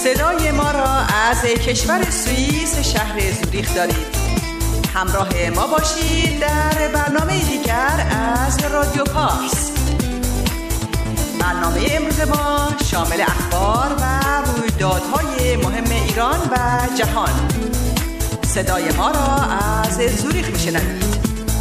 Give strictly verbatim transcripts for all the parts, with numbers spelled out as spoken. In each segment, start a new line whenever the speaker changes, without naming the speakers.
صدای ما را از کشور سوئیس شهر زوریخ دارید. همراه ما باشید در برنامه دیگر از رادیو پارس. برنامه امروز ما شامل اخبار و رویدادهای مهم ایران و جهان. صدای ما را از زوریخ میشنوید.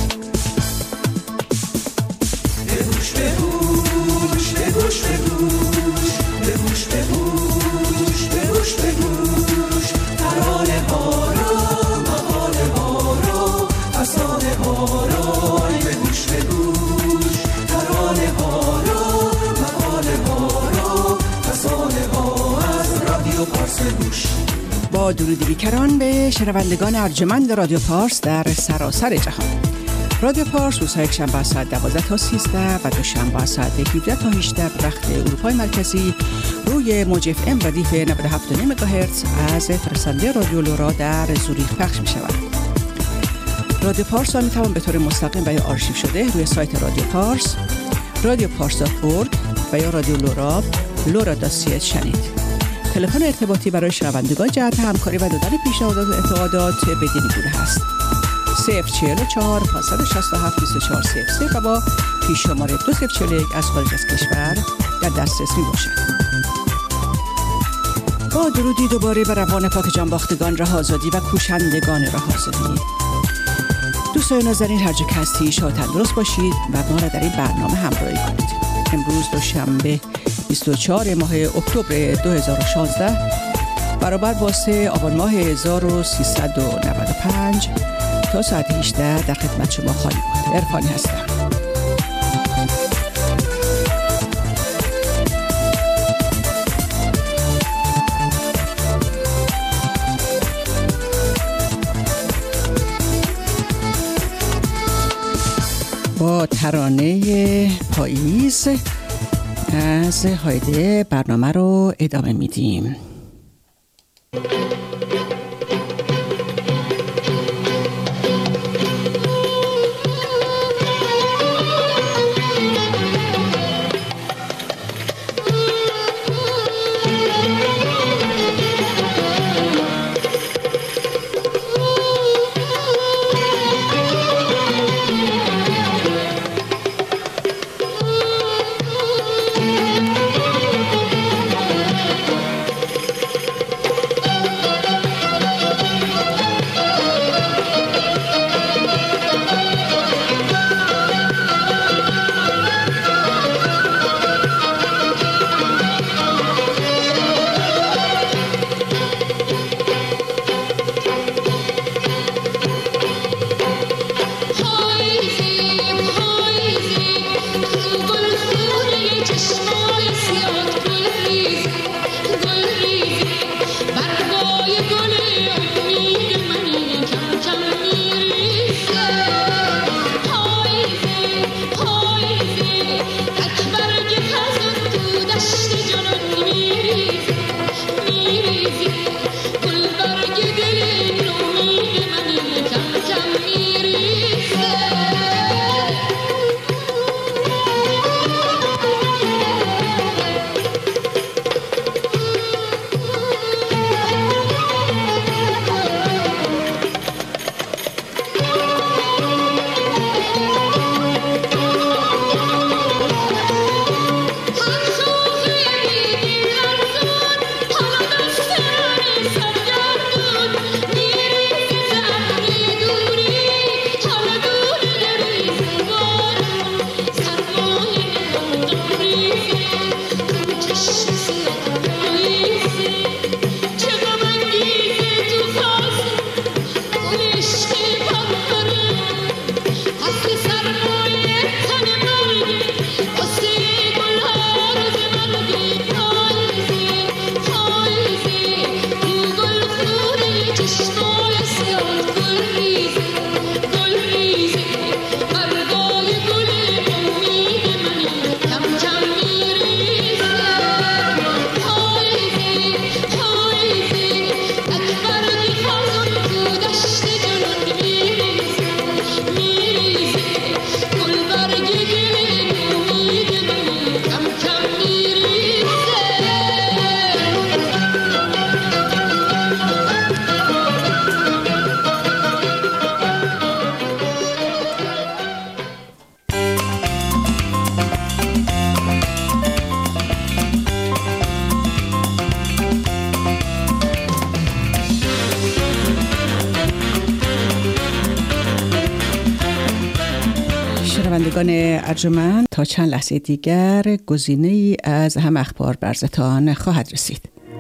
بگوش بگوش بگوش بگوش بگوش بگوش بگوش بگوش ترانه ها را مقاله ها را افسانه ها را بگوش بگوش ترانه ها را مقاله ها را افسانه ها از رادیو پارس گوش. با درودی بیکران به شنوندگان ارجمند رادیو پارس در سراسر جهان. رادیو پارس روزهای یکشنبه ساعت دوازده تا سیزده و دوشنبه ساعت هفده تا هجده به وقت اروپای مرکزی روی موج اف ام ردیف نود و هفت و نیم مگاهرتز از فرستنده رادیو لورا در زوریخ پخش می شود. رادیو پارس را می توان به طور مستقیم و یا آرشیو شده روی سایت رادیو پارس، رادیو پارس دات اورگ و یا رادیو لورا لورا دات سی اچ شنید. تلفن ارتباطی برای شنوندگان جهت همکاری و دادن پیشنهادات و انتقادات بدین گونه هست: صفر چهل و چهار پانصد و شصت و هفت بیست و چهار صفر صفر و با پیش شماره دو صفر چهل و یک از خارج از کشور در دسترس می باشد. با درودی دوباره به روان پاک جانباختگان رها آزادی و کوشندگان رها آزادی. دوستان نازنین، هر جا که هستی شاد تندرست باشید و ما را در این برنامه همراهی کنید. امروز دوشنبه بیست و چهارم ماه اکتبر دو هزار و شانزده برابر با سه آبان ماه هزار و سیصد و نود و پنج تا ساعت هجده در خدمت شما خواهیم بود. عرفانی هستم. با ترانه پاییز از هایده برنامه رو ادامه میدیم.
شنوندگان ارجمند، تا چند لحظه دیگر گزینه‌ای از هم اخبار برزتان خواهد رسید.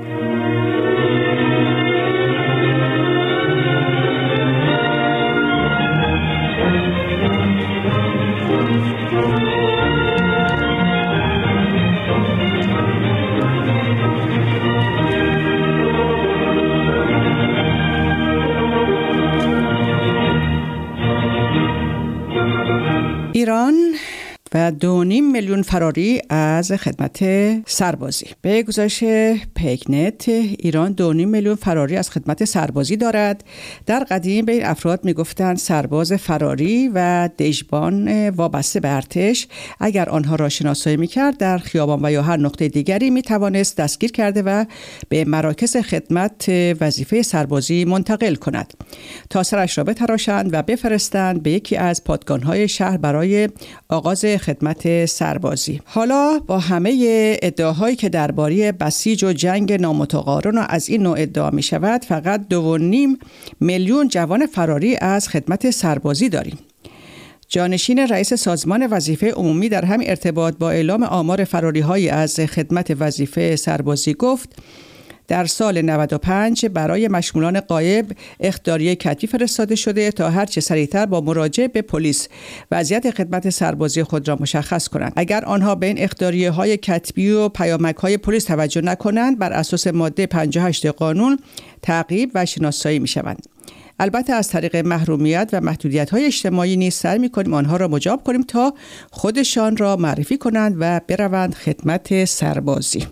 ایران و دو نیم میلیون فراری از خدمت سربازی. به گزارش پیکنت، ایران دو نیم میلیون فراری از خدمت سربازی دارد. در قدیم به این افراد میگفتند سرباز فراری و دژبان وابسته به ارتش. اگر آنها را شناسایی میکرد، در خیابان و یا هر نقطه دیگری میتوانست دستگیر کرده و به مراکز خدمت وظیفه سربازی منتقل کند تا سرش را بتراشند و بفرستند به یکی از پادگان‌های شهر برای آغاز خدمت سربازی. حالا با همه ادعاهایی که درباره بسیج و جنگ نامتقارن و از این نوع ادعا می شود، فقط دو و نیم میلیون جوان فراری از خدمت سربازی داریم. جانشین رئیس سازمان وظیفه عمومی در همین ارتباط با اعلام آمار فراری های از خدمت وظیفه سربازی گفت در سال نود و پنج برای مشمولان غایب اخطاریه کتبی فرستاده شده تا هر چه سریعتر با مراجعه به پلیس وضعیت خدمت سربازی خود را مشخص کنند. اگر آنها به این اخطاریه های کتبی و پیامک های پلیس توجه نکنند، بر اساس ماده پنجاه و هشت قانون تعقیب و شناسایی می شوند. البته از طریق محرومیت و محدودیت‌های اجتماعی نیز سعی می‌کنیم آنها را مجاب کنیم تا خودشان را معرفی کنند و بروند خدمت سربازی.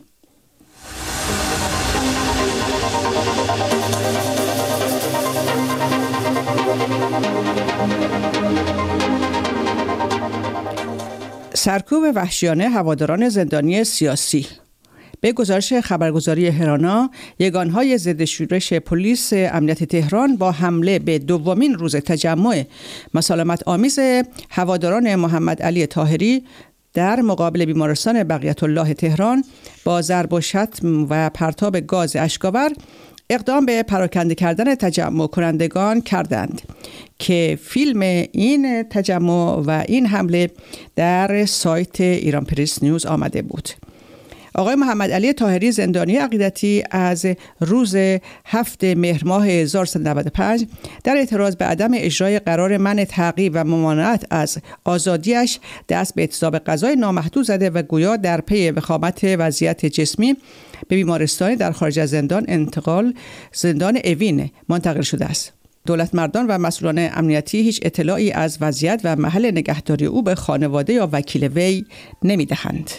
سرکوب وحشیانه هواداران زندانی سیاسی. به گزارش خبرگزاری هرانا، یگانهای ضد شورش پلیس امنیت تهران با حمله به دومین روز تجمع مسالمت آمیز هواداران محمد علی طاهری در مقابل بیمارستان بقیت الله تهران با ضرب و شتم و پرتاب گاز اشک‌آور اقدام به پراکنده کردن تجمع کنندگان کردند که فیلم این تجمع و این حمله در سایت ایران پرس نیوز آمده بود. آقای محمد علی طاهری زندانی عقیدتی از روز هفتم مهر ماه هزار و سیصد و نود و پنج در اعتراض به عدم اجرای قرار منع تعقیب و ممانعت از آزادیش دست به اعتصاب غذای نامحدود زده و گویا در پی وخامت وضعیت جسمی به بیمارستانی در خارج از زندان انتقال زندان اوین منتقل شده است. دولت مردان و مسئولان امنیتی هیچ اطلاعی از وضعیت و محل نگهداری او به خانواده یا وکیل وی نمی‌دهند.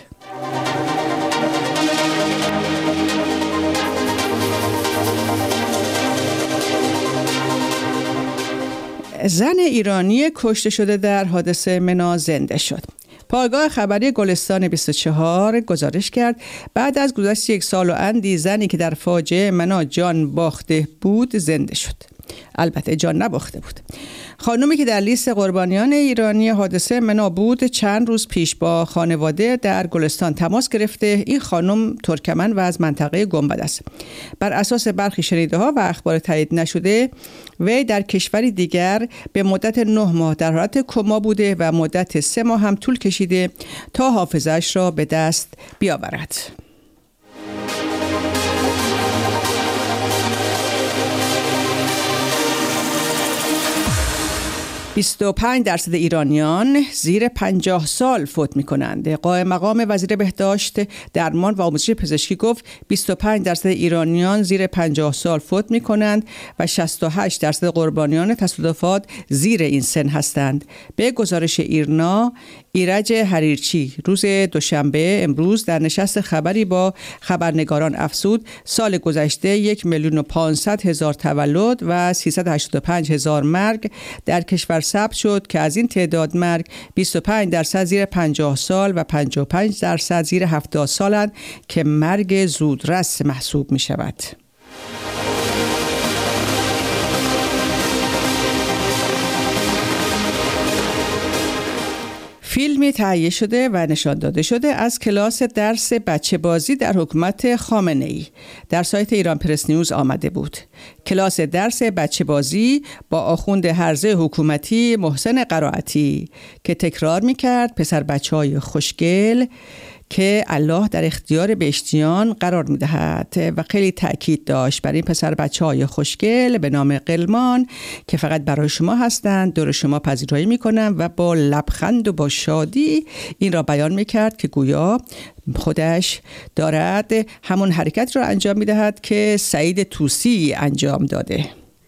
زن ایرانی کشته شده در حادثه منا زنده شد. پایگاه خبری گلستان بیست و چهار گزارش کرد بعد از گذشت یک سال و اندی زنی که در فاجعه منا جان باخته بود زنده شد. البته جان نباخته بود. خانومی که در لیست قربانیان ایرانی حادثه منا بود چند روز پیش با خانواده در گلستان تماس گرفته. این خانم ترکمن و از منطقه گنبد است. بر اساس برخی شنیده‌ها و اخبار تایید نشده، وی در کشوری دیگر به مدت نه ماه در حالت کما بوده و مدت سه ماه هم طول کشیده تا حافظه‌اش را به دست بیاورد. بیست و پنج درصد ایرانیان زیر پنجاه سال فوت می‌کنند. قائم مقام وزیر بهداشت، درمان و آموزش پزشکی گفت بیست و پنج درصد ایرانیان زیر پنجاه سال فوت می‌کنند و شصت و هشت درصد قربانیان تصادفات زیر این سن هستند. به گزارش ایرنا، ایرج حریرچی روز دوشنبه امروز در نشست خبری با خبرنگاران افزود سال گذشته یک میلیون و پانصد هزار تولد و سیصد و هشتاد و پنج هزار مرگ در کشور ثبت شد که از این تعداد مرگ بیست و پنج درصد زیر پنجاه سال و پنجاه و پنج درصد زیر هفتاد سالند که مرگ زودرس محسوب می شود. فیلمی تهیه شده و نشان داده شده از کلاس درس بچه بازی در حکومت خامنه‌ای. در سایت ایران پرس نیوز آمده بود. کلاس درس بچه بازی با آخوند هرزه حکومتی محسن قرائتی که تکرار میکرد پسر بچه های خوشگل که الله در اختیار بهشتیان قرار میدهد و خیلی تأکید داشت بر این پسر بچه های خوشگل به نام قلمان که فقط برای شما هستند، دور شما پذیرایی میکنم و با لبخند و با شادی این را بیان میکرد که گویا خودش دارد همون حرکت را انجام میدهد که سعید طوسی انجام داده.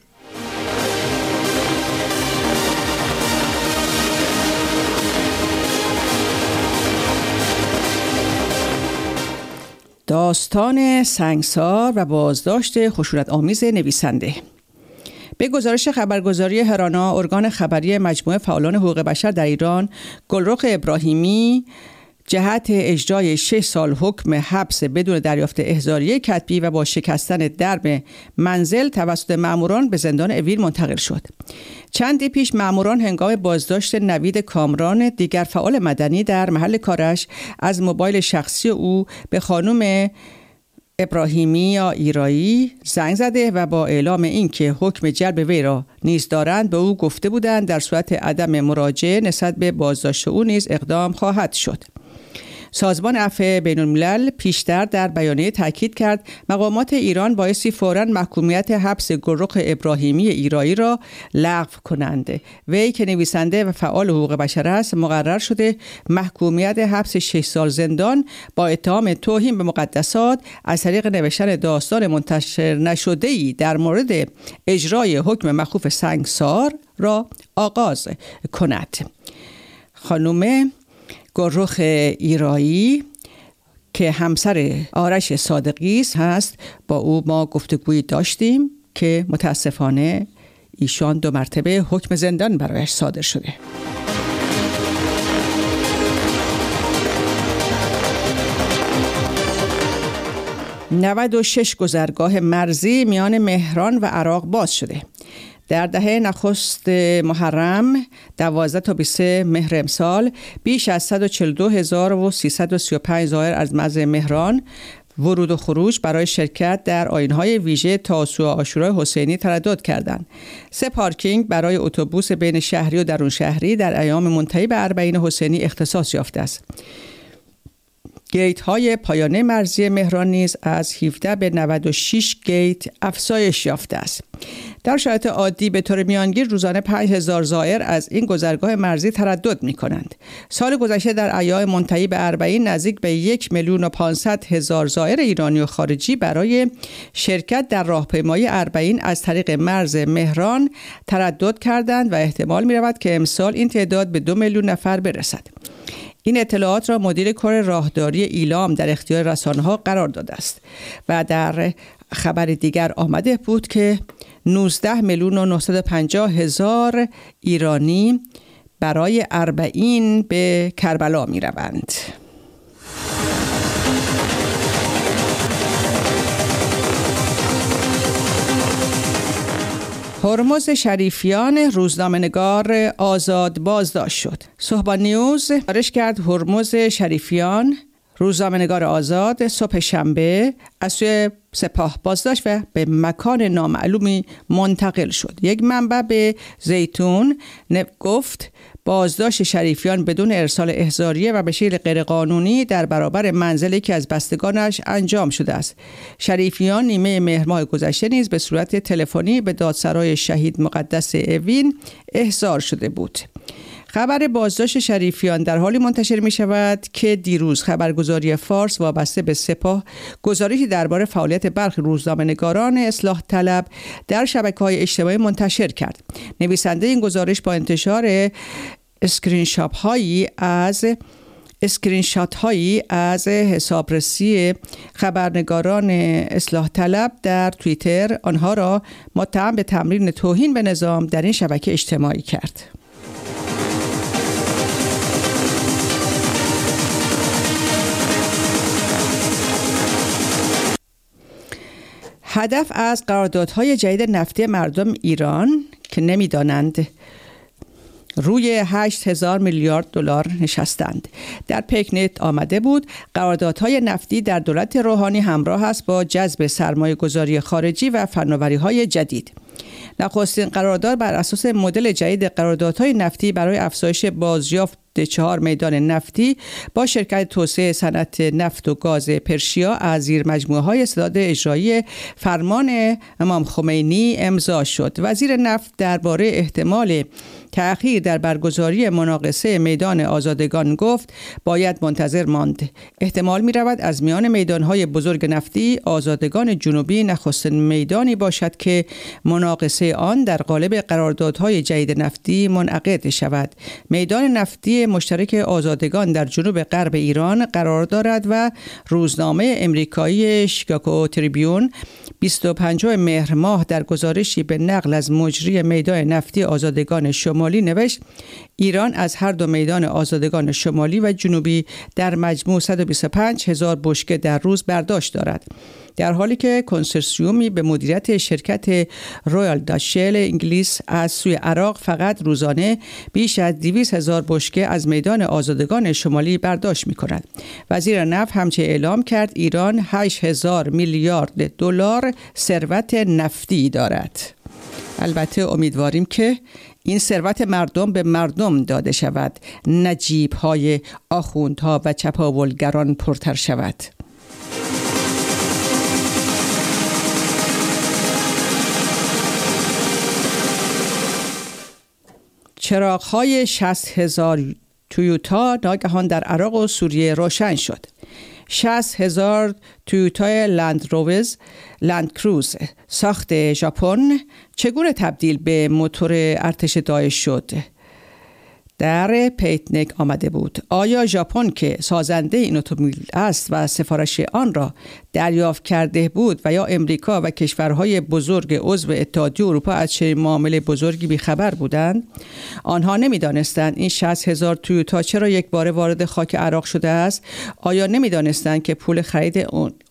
داستان سنگسار و بازداشت خشونت آمیز نویسنده. به گزارش خبرگزاری هرانا، ارگان خبری مجموعه فعالان حقوق بشر در ایران، گلرخ ابراهیمی جهت اجرای شش سال حکم حبس بدون دریافت احضاریه کتبی و با شکستن درب منزل توسط ماموران به زندان اوین منتقل شد. چندی پیش ماموران هنگام بازداشت نوید کامران، دیگر فعال مدنی در محل کارش، از موبایل شخصی او به خانم ابراهیمی یا ایرایی زنگ زده و با اعلام اینکه حکم جلب وی را نیز دارند به او گفته بودند در صورت عدم مراجعه نسبت به بازداشت او نیز اقدام خواهد شد. سازمان عفو بین الملل پیشتر در بیانیه تاکید کرد مقامات ایران بایستی فوراً محکومیت حبس گلرخ ابراهیمی ایرایی را لغو کنند. وی که نویسنده و فعال حقوق بشر است مقرر شده محکومیت حبس شش سال زندان با اتهام توهین به مقدسات از طریق نوشتن داستان منتشر نشده‌ای در مورد اجرای حکم مخوف سنگسار را آغاز کند. خانم گلرخ ایرایی که همسر آرش صادقی هست، با او ما گفتگویی داشتیم که متاسفانه ایشان دو مرتبه حکم زندان برایش صادر شده. نود و شش گذرگاه مرزی میان مهران و عراق باز شده. در دهه نخست محرم دوازده تا بیست مهر امسال بیش از صد و چهل و دو هزار و سیصد و سی و پنج زائر از مرز مهران ورود و خروج برای شرکت در آیین‌های ویژه تاسوعا عاشورای حسینی تردد کردند. سه پارکینگ برای اتوبوس بین شهری و درون شهری در ایام منتهی به اربعین حسینی اختصاص یافته است. گیت های پایانه مرزی مهران نیز از هفده به نود و شش گیت افزایش یافته است. در شرایط عادی به طور میانگین روزانه پنج هزار زائر از این گذرگاه مرزی تردد می کنند. سال گذشته در ایام منتهی به اربعین نزدیک به یک میلیون و پانصد هزار زائر ایرانی و خارجی برای شرکت در راهپیمایی اربعین از طریق مرز مهران تردد کردند و احتمال می رود که امسال این تعداد به دو میلیون نفر برسد. این اطلاعات را مدیر کار راهداری ایلام در اختیار رسانه‌ها قرار داده است و در خبر دیگر آمده بود که نوزده میلیون و نهصد و پنجاه هزار ایرانی برای اربعین به کربلا می روند. هرمز شریفیان روزنامه‌نگار آزاد بازداشت شد. صبح نیوز خبرش کرد هرمز شریفیان روزنامه‌نگار آزاد صبح شنبه از سوی سپاه بازداشت و به مکان نامعلومی منتقل شد. یک منبع به زیتون گفت بازداشت شریفیان بدون ارسال احضاریه و به شکل غیرقانونی در برابر منزل یکی از بستگانش انجام شده است. شریفیان نیمه مهر ماه گذشته نیز به صورت تلفنی به دادسرای شهید مقدس اوین احضار شده بود. خبر بازداشت شریفیان در حالی منتشر می شود که دیروز خبرگزاری فارس وابسته به سپاه گزارشی درباره فعالیت برخی روزنامه‌نگاران اصلاح طلب در شبکه‌های اجتماعی منتشر کرد. نویسنده این گزارش با انتشار اسکرین شات هایی از اسکرین شات هایی از حسابرسی خبرنگاران اصلاح طلب در توییتر آنها را متهم به تمرین توهین به نظام در این شبکه اجتماعی کرد. هدف از قراردادهای جدید نفتی مردم ایران که نمی‌دانند روی هشت هزار میلیارد دلار نشستند. در پیکنت آمده بود قراردادهای نفتی در دولت روحانی همراه است با جذب سرمایه گذاری خارجی و فناوری‌های جدید. نخستین قرارداد بر اساس مدل جدید قراردادهای نفتی برای افزایش بازیافت چهار میدان نفتی با شرکت توسعه صنعت نفت و گاز پرشیا از زیر مجموعه‌های استداد اجرایی فرمان امام خمینی امضا شد. وزیر نفت درباره احتمال تأخیر در برگزاری مناقصه میدان آزادگان گفت باید منتظر ماند. احتمال می رود از میان میدانهای بزرگ نفتی آزادگان جنوبی نخستین میدانی باشد که مناقصه آن در قالب قراردادهای جدید نفتی منعقد شود. میدان نفتی مشترک آزادگان در جنوب غرب ایران قرار دارد و روزنامه امریکایی شیکاگو تریبیون بیست و پنجم مهر ماه در گزارشی به نقل از مجری میدان نفتی آزادگان شمالی نوشت ایران از هر دو میدان آزادگان شمالی و جنوبی در مجموع صد و بیست و پنج هزار بشکه در روز برداشت دارد، در حالی که کنسورسیومی به مدیریت شرکت رویال داچ شل انگلیس از سوی عراق فقط روزانه بیش از دویست هزار بشکه از میدان آزادگان شمالی برداشت می کند. وزیر نفت همچنین اعلام کرد ایران هشت هزار میلیارد دلار ثروت نفتی دارد. البته امیدواریم که این ثروت مردم به مردم داده شود، نه جیب‌های آخوندها و چپاولگران پرتر شود. چراغ‌های شصت هزار تویوتا ناگهان در عراق و سوریه روشن شد. شصت هزار تویوتای لند روز لند کروز ساخت ژاپن چگونه تبدیل به موتور ارتش داعش شد؟ در پیتنک آمده بود. آیا ژاپن که سازنده این اتومبیل است و سفارش آن را دریافت کرده بود و یا امریکا و کشورهای بزرگ عضو اتحادیه اروپا از چنین معامله بزرگی بیخبر بودند؟ آنها نمی‌دانستند این شصت هزار تویوتا چرا یک بار وارد خاک عراق شده است؟ آیا نمی‌دانستند که پول خرید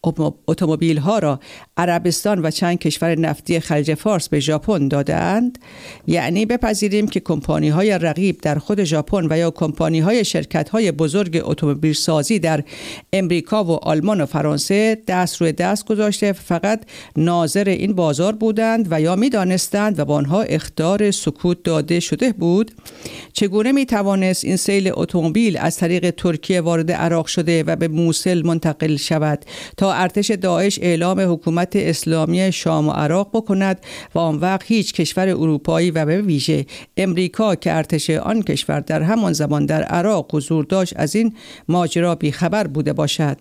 اتومبیل ها را عربستان و چند کشور نفتی خلیج فارس به ژاپن دادند؟ یعنی بپذیریم که کمپانی های رقیب در خود ژاپن و یا کمپانی های شرکت های بزرگ اتومبیل سازی در امریکا و آلمان و فرانسه دست روی دست گذاشته فقط ناظر این بازار بودند و یا می دانستند و به آنها اخطار سکوت داده شده بود؟ چگونه می توانست این سیل اتومبیل از طریق ترکیه وارد عراق شده و به موصل منتقل شود تا ارتش داعش اعلام حکومت اسلامی شام و عراق بکند و آن وقت هیچ کشور اروپایی و به ویژه امریکا که ارتش آن کشور در همان زمان در عراق حضور داشت از این ماجرا بیخبر بوده باشد؟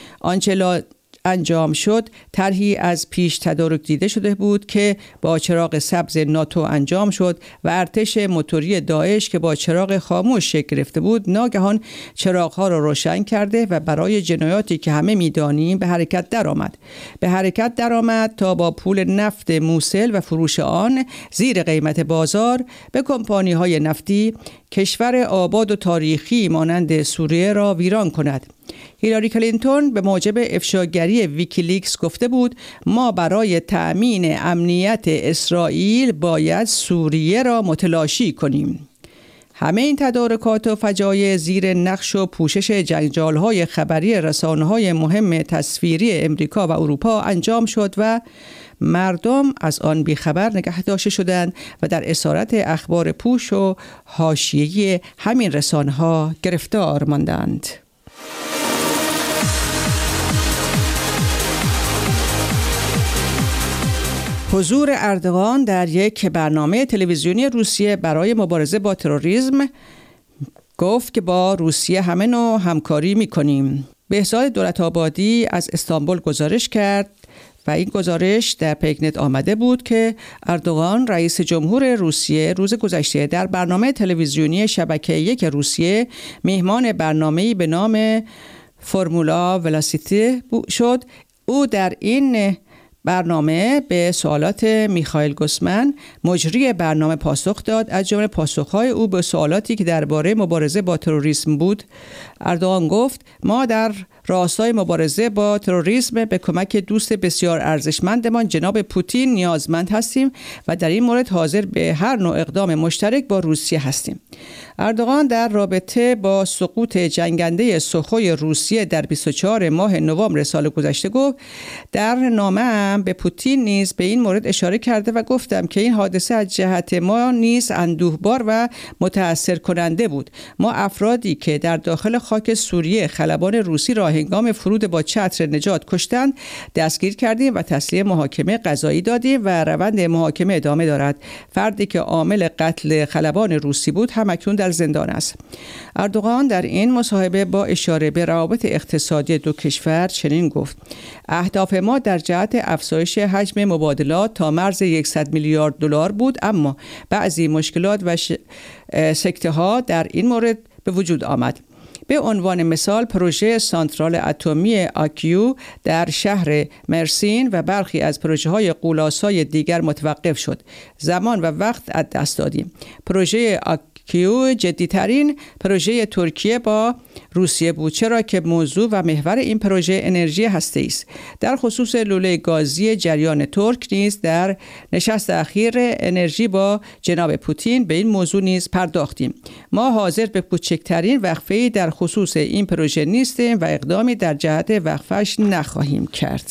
آنچه انجام شد طرحی از پیش تدارک دیده شده بود که با چراغ سبز ناتو انجام شد و ارتش موتوری داعش که با چراغ خاموش شکل گرفته بود ناگهان چراغ‌ها را روشن کرده و برای جنایاتی که همه می‌دانیم به حرکت درآمد. به حرکت درآمد تا با پول نفت موصل و فروش آن زیر قیمت بازار به کمپانی‌های نفتی کشور آباد و تاریخی مانند سوریه را ویران کند. هیلاری کلینتون به موجب افشاگری ویکیلیکس گفته بود ما برای تأمین امنیت اسرائیل باید سوریه را متلاشی کنیم. همه این تدارکات و فجایع زیر نقش و پوشش جنجال‌های خبری رسانه‌های مهم تصویری امریکا و اروپا انجام شد و مردم از آن بیخبر نگه داشته شدند و در اسارت اخبار پوش و حاشیه‌ای همین رسانه‌ها گرفتار ماندند. حضور اردوغان در یک برنامه تلویزیونی روسیه برای مبارزه با تروریسم گفت که با روسیه همه نوع همکاری می‌کنیم. بهزاد دولت‌آبادی از استانبول گزارش کرد و این گزارش در پیکنت آمده بود که اردوغان رئیس جمهور روسیه روز گذشته در برنامه تلویزیونی شبکه یک روسیه مهمان برنامه‌ای به نام فرمولا ولاسیتی شد. او در این برنامه به سوالات میخائیل گوسمن مجری برنامه پاسخ داد. از جمله پاسخهای او به سوالاتی که درباره مبارزه با تروریسم بود، اردوغان گفت ما در راستای مبارزه با تروریسم به کمک دوست بسیار ارزشمندمان جناب پوتین نیازمند هستیم و در این مورد حاضر به هر نوع اقدام مشترک با روسیه هستیم. اردوغان در رابطه با سقوط جنگنده سوخوی روسیه در بیست و چهارم ماه نوامبر سال گذشته گفت در نامه‌ام به پوتین نیز به این مورد اشاره کرده و گفتم که این حادثه از جهت ما نیز اندوهبار و متأثر کننده بود. ما افرادی که در داخل خاک سوریه خلبان روسی را هنگام فرود با چتر نجات کشتند دستگیر کردیم و تسلیم محاکمه قضایی دادیم و روند محاکمه ادامه دارد. فردی که عامل قتل خلبان روسی بود هم اکنون در زندان است. اردوغان در این مصاحبه با اشاره به روابط اقتصادی دو کشور چنین گفت: اهداف ما در جهت افزایش حجم مبادلات تا مرز صد میلیارد دلار بود، اما بعضی مشکلات و ش... سکته ها در این مورد به وجود آمد. به عنوان مثال پروژه سانترال اتمی آکیو در شهر مرسین و برخی از پروژه های غول‌آسای دیگر متوقف شد. زمان و وقت از دست دادیم. پروژه آکیو جدی‌ترین پروژه ترکیه با روسیه بود، چرا که موضوع و محور این پروژه انرژی هسته‌ای است. در خصوص لوله گازی جریان ترک نیز در نشست اخیر انرژی با جناب پوتین به این موضوع نیز پرداختیم. ما حاضر به کوچکترین وقفه‌ای در خصوص این پروژه نیستیم و اقدامی در جهت وقفش نخواهیم کرد.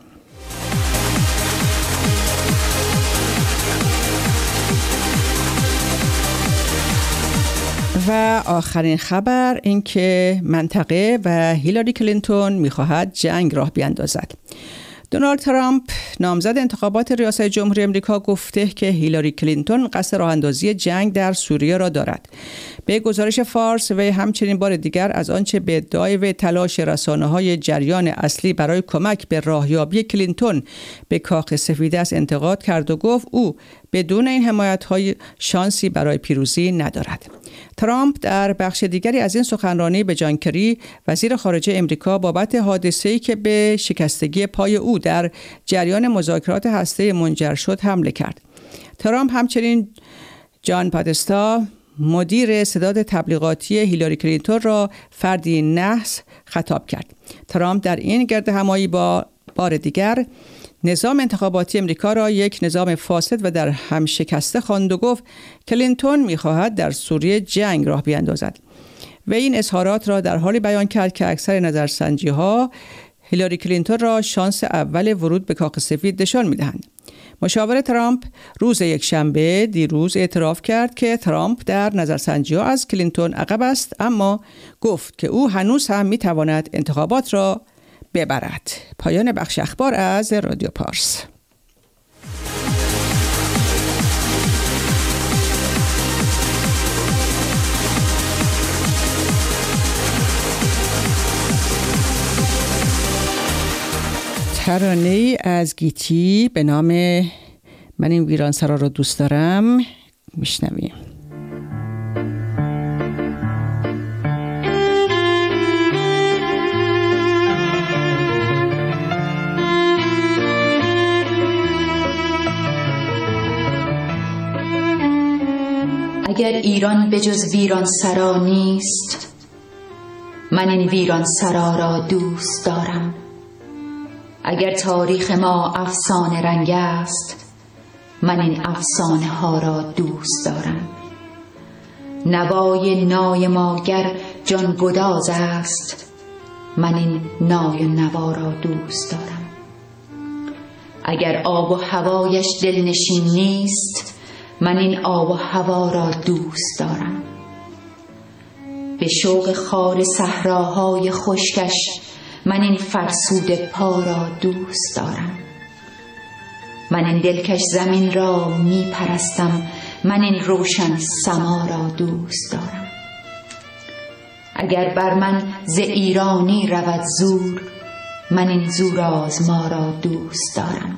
و آخرین خبر این که منطقه و هیلاری کلینتون می‌خواهد جنگ راه بیندازد. دونالد ترامپ نامزد انتخابات ریاست جمهوری آمریکا گفته که هیلاری کلینتون قصد راه اندازی جنگ در سوریه را دارد. به گزارش فارس و همچنین بار دیگر از آنچه به ادعای و تلاش رسانه‌های جریان اصلی برای کمک به راهیابی کلینتون به کاخ سفید است انتقاد کرد و گفت او بدون این حمایت‌های شانسی برای پیروزی ندارد. ترامپ در بخش دیگری از این سخنرانی به جان کری وزیر خارجه امریکا بابت حادثه‌ای که به شکستگی پای او در جریان مذاکرات هسته‌ای منجر شد حمله کرد. ترامپ همچنین جان پادستا مدیر ستاد تبلیغاتی هیلاری کلینتون را فردی نحس خطاب کرد. ترامپ در این گرد همایی با بار دیگر نظام انتخاباتی امریکا را یک نظام فاسد و در هم شکسته خواند و گفت کلینتون می‌خواهد در سوریه جنگ راه بیندازد. و این اظهارات را در حالی بیان کرد که اکثر نظرسنجی‌ها هیلاری کلینتون را شانس اول ورود به کاخ سفید نشان می‌دهند. مشاور ترامپ روز یکشنبه دیروز اعتراف کرد که ترامپ در نظرسنجی‌ها از کلینتون عقب است، اما گفت که او هنوز هم می‌تواند انتخابات را ببرد. پایان بخش اخبار از رادیو پارس. ترانه‌ای از گیتی به نام من این ویران سرا را دوست دارم میشنویم.
اگر ایران به جز ویران سرا نیست، من این ویران سرا را دوست دارم. اگر تاریخ ما افسانه رنگ است، من این افسانه ها را دوست دارم. نوای نای ما گر جان گداز است، من این نای نوا را دوست دارم. اگر آب و هوایش دلنشین نیست، من این آب و هوا را دوست دارم. به شوق خار صحراهای خشکش من این فرسوده پا را دوست دارم. من این دلکش زمین را می پرستم، من این روشن سما را دوست دارم. اگر بر من ز ایرانی رود زور، من این زور آزما را دوست دارم.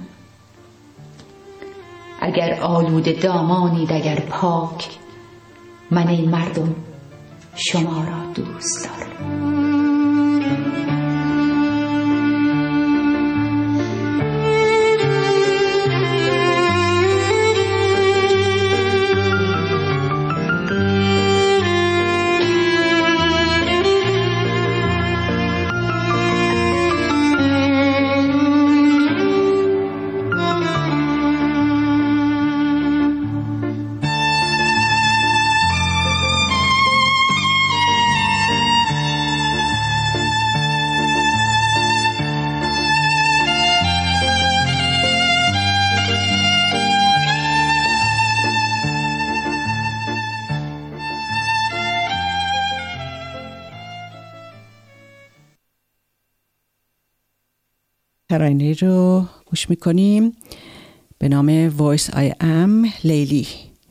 اگر آلوده دامانید اگر پاک، من این مردم شما را دوست دارم.
ترانه رو گوش میکنیم به نام Voice I Am لیلی.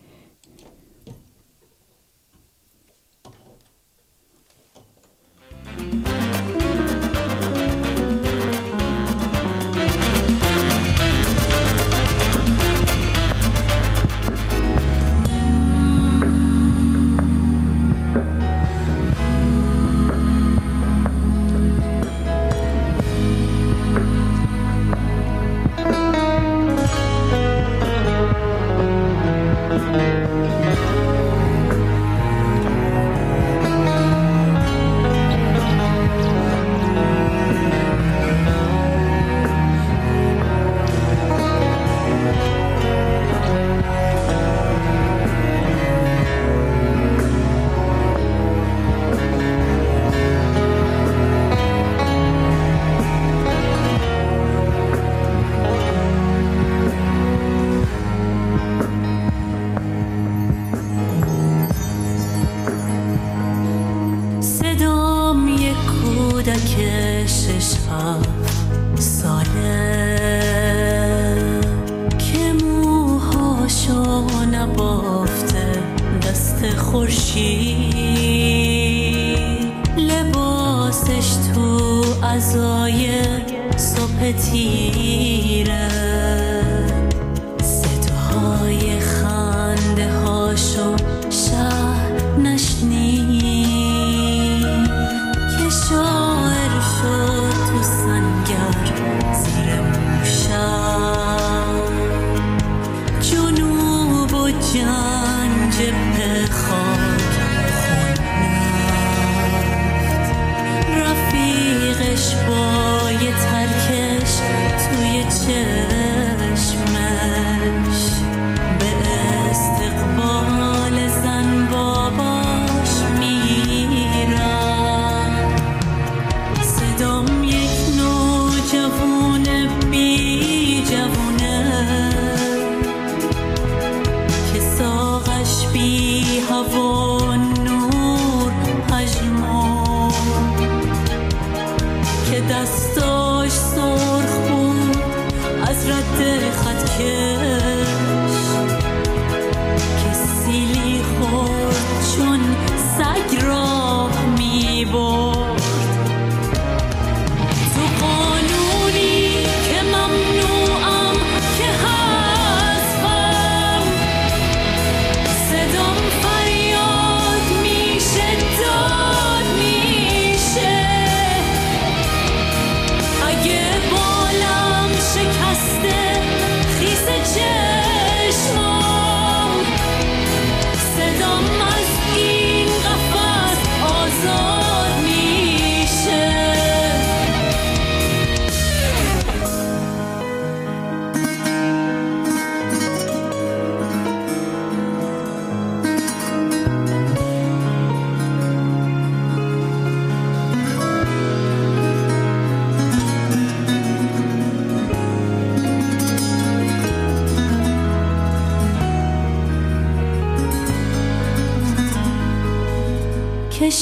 که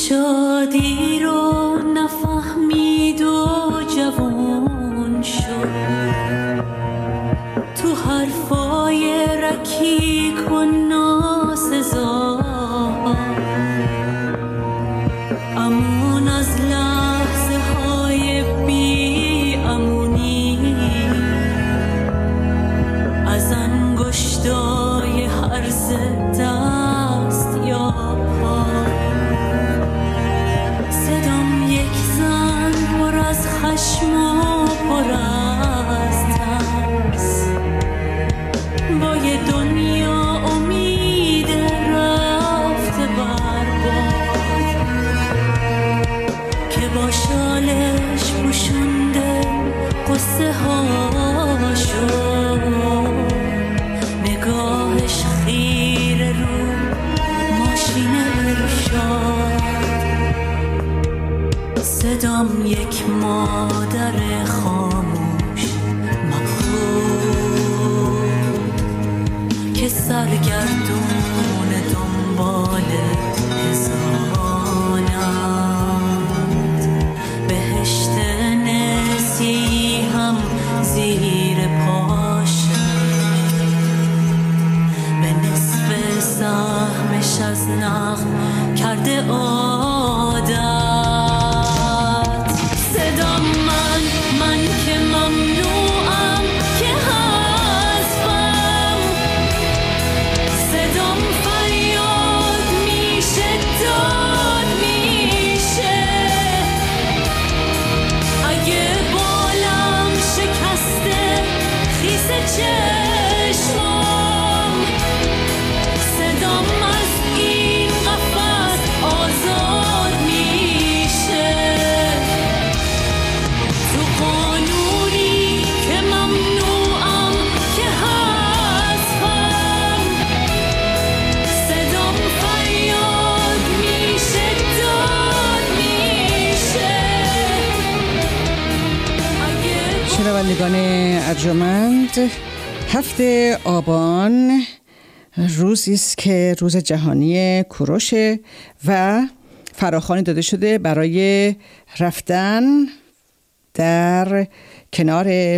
شادی رو نفهمید و جوان شد، تو حرفای رکیک و ناسزا، امون از لحظه های بی امونی، از انگشتای هرز دست یا پا، صدام یک زن پر از خشم و پر از ترس، با یه دنیا امید رفته برباد، که با شالش پوشونده قصه هاشو، نگاهش خیره رو ماشین ارشاد، صدام یک مادر خاموش مبهوت که سرگردون دنبال هزانت، بهشت نسیحم چشمام، صدام از این قفس آزاد میشه، تو قانونی که ممنوعم که هستم، صدام فریاد میشه، داد میشه.
شنوندگان ارجمند، هفته آبان روزی است که روز جهانی کوروش و فراخوانی داده شده برای رفتن در کنار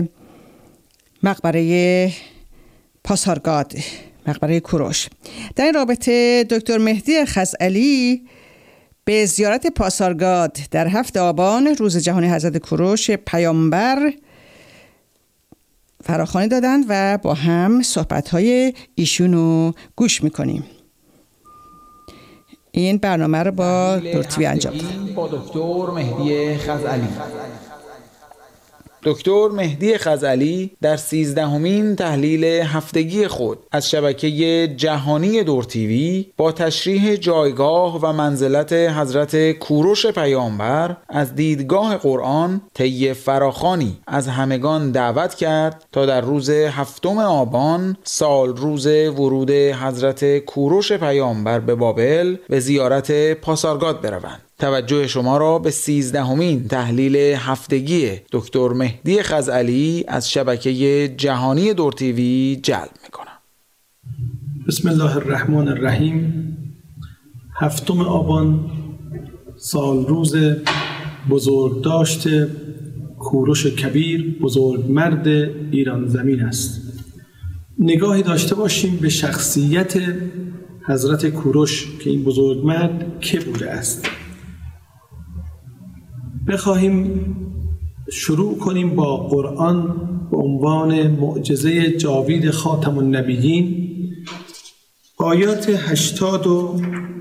مقبره پاسارگاد، مقبره کوروش. در این رابطه دکتر مهدی خزعلی به زیارت پاسارگاد در هفته آبان روز جهانی حضرت کوروش پیامبر فراخوانی دادن و با هم صحبت‌های ایشونو گوش میکنیم. این برنامه رو با دکتر انجام دادن.
با دکتر مهدی خزعلی. دکتر مهدی خزعلی در سیزدهمین تحلیل هفتگی خود از شبکه جهانی دور تیوی با تشریح جایگاه و منزلت حضرت کوروش پیامبر از دیدگاه قرآن طی فراخوانی از همگان دعوت کرد تا در روز هفتم آبان سال روز ورود حضرت کوروش پیامبر به بابل به زیارت پاسارگاد بروند. توجه شما را به سیزدهمین تحلیل هفتگی دکتر مهدی خزعلی از شبکه جهانی دور تیوی جلب میکنم.
بسم الله الرحمن الرحیم. هفتم آبان سال روز بزرگداشت کوروش کبیر، بزرگ مرد ایران زمین است. نگاهی داشته باشیم به شخصیت حضرت کوروش که این بزرگ مرد که بوده است. بخواهیم شروع کنیم با قرآن به عنوان معجزه جاوید خاتم النبیین. آیات هشتاد و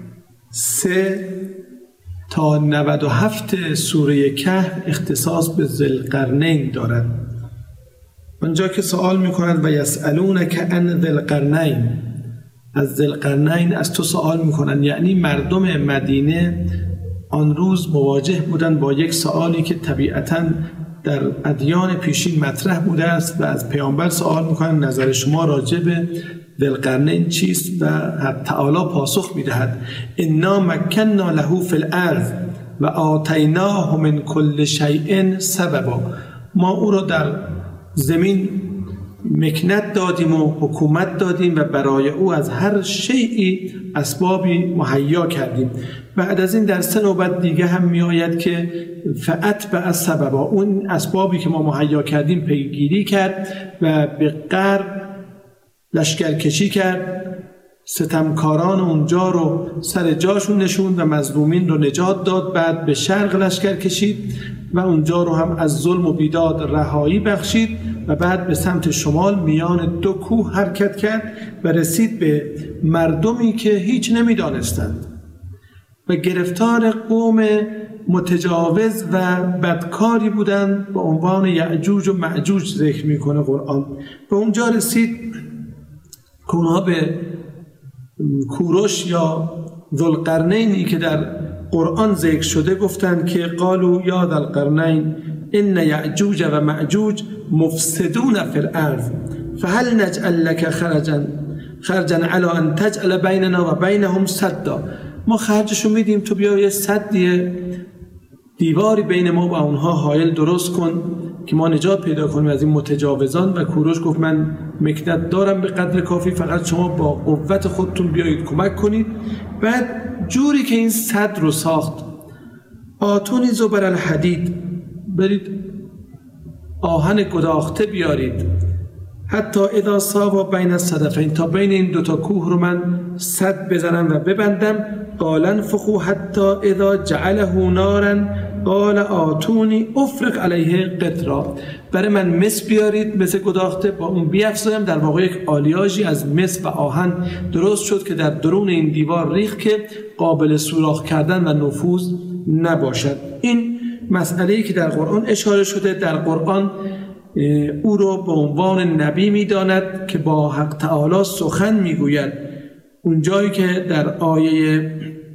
سه تا نود و هفت سوره کهف اختصاص به ذوالقرنین دارد. آنجا که سوال می‌کنند و یسألونک عن ذوالقرنین، از ذوالقرنین از تو سوال می‌کنند، یعنی مردم مدینه آن روز مواجه بودند با یک سوالی که طبیعتاً در ادیان پیشین مطرح بوده است و از پیامبر سوال میکنند نظر شما راجع به ذوالقرنین چیست و حق تعالی پاسخ میدهد انا مکننا له فی الارض و آتیناه من کل شیء سببا. ما او را در زمین مکنت دادیم و حکومت دادیم و برای او از هر شیئی اسبابی مهیا کردیم. بعد از این در سه نوبت دیگه هم می آید که فأتبع سببا، اون اسبابی که ما مهیا کردیم پیگیری کرد و به غرب لشکرکشی کرد، ستمکاران اونجا رو سر جاشون نشوند و مظلومین رو نجات داد. بعد به شرق لشکر کشید و اونجا رو هم از ظلم و بیداد رهایی بخشید و بعد به سمت شمال میان دو کوه حرکت کرد و رسید به مردمی که هیچ نمیدانستند و گرفتار قوم متجاوز و بدکاری بودند، به عنوان یعجوج و معجوج ذکر میکنه قرآن. به اونجا رسید که اونها به کوروش یا ذوالقرنینی که در قرآن ذکر شده گفتند که قالوا یا ذوالقرنین ان یعجوج و معجوج مفسدون فی الارض فهل نجعل لك خرجا خرجا علی ان تجعل بیننا و بینهم سدا. ما خرجشو میدیم تو بیا یه سدی دیواری بین ما و اونها حائل درست کن که ما نجات پیدا کنیم از این متجاوزان. و کوروش گفت من مکنت دارم به قدر کافی، فقط شما با قوت خودتون بیایید کمک کنید. بعد جوری که این سد رو ساخت، آتونی زبر الحدید، برید آهن گداخته بیارید، حتی اذا ساوا بین الصدفین، تا بین این دوتا کوه رو من سد بزنم و ببندم. قال انفخوا حتی اذا جعله نارا قال آتونی افرغ علیه قطرا، برای من مس بیارید، مس گداخته، با اون بیفزایم. در واقع یک آلیاژی از مس و آهن درست شد که در درون این دیوار ریخت که قابل سوراخ کردن و نفوذ نباشد. این مسئله‌ای که در قرآن اشاره شده، در قرآن او را به عنوان نبی می‌داند که با حق تعالی سخن می‌گوید. اونجایی که در آیه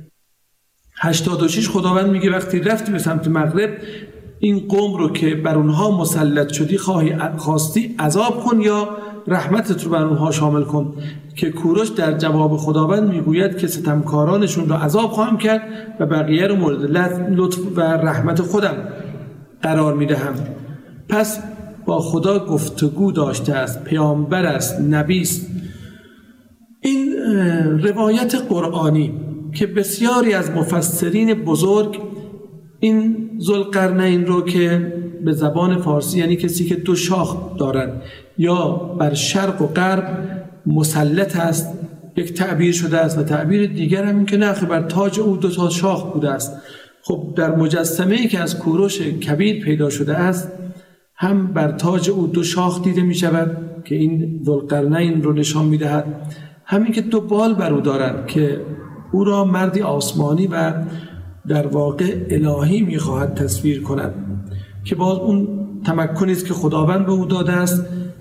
هشتاد و شش خداوند میگه وقتی رفتی به سمت مغرب این قوم رو که بر اونها مسلط شدی خواهی خواستی عذاب کن یا رحمتت رو بر اونها شامل کن، که کوروش در جواب خداوند میگوید که ستمکارانشون رو عذاب خواهم کرد و بقیه رو مورد لطف و رحمت خودم قرار میدهم. پس با خدا گفتگو داشته است، پیامبر است، نبی است. این روایت قرآنی که بسیاری از مفسرین بزرگ این ذوالقرنین رو که به زبان فارسی یعنی کسی که دو شاخ دارد یا بر شرق و غرب مسلط است یک تعبیر شده است و تعبیر دیگر هم این که نه بر تاج او دو تا شاخ بوده است. خب در مجسمه‌ای که از کوروش کبیر پیدا شده است هم بر تاج او دو شاخ دیده می شود که این ذوالقرنین رو نشان می دهد، همین که دو بال بر او دارد که او را مردی آسمانی و در واقع الهی می خواهد تصویر کند، که باز اون تمکنی است که خداوند به او داده است.